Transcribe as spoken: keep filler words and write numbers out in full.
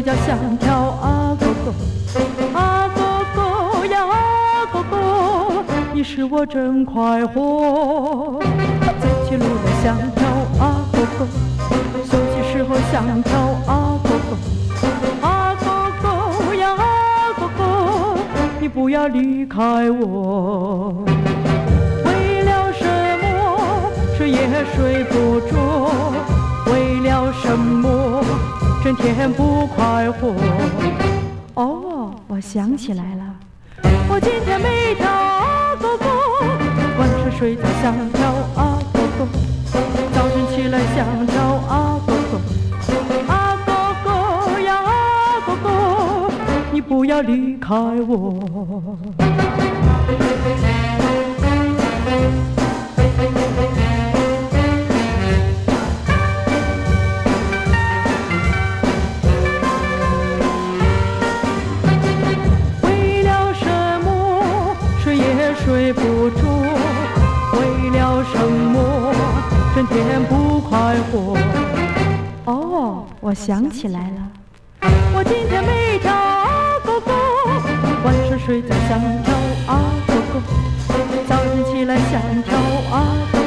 觉像条啊狗狗，啊狗狗呀啊狗狗，你使我真快活。走起路来像条啊狗狗，休息时候像条啊狗狗，啊狗狗呀啊狗狗，你不要离开我。为了什么睡也睡不着？为了什么整天不快活？哦，我想起来了，我今天没条啊狗狗，晚上睡觉像条啊狗狗，早晨起来像条啊狗狗，啊狗狗呀啊狗狗，你不要离开我。睡不着，为了什么整天不快活？哦，我想起来了，我今天没条啊狗狗，晚上睡觉像条啊狗狗，早晨起来像条啊狗狗。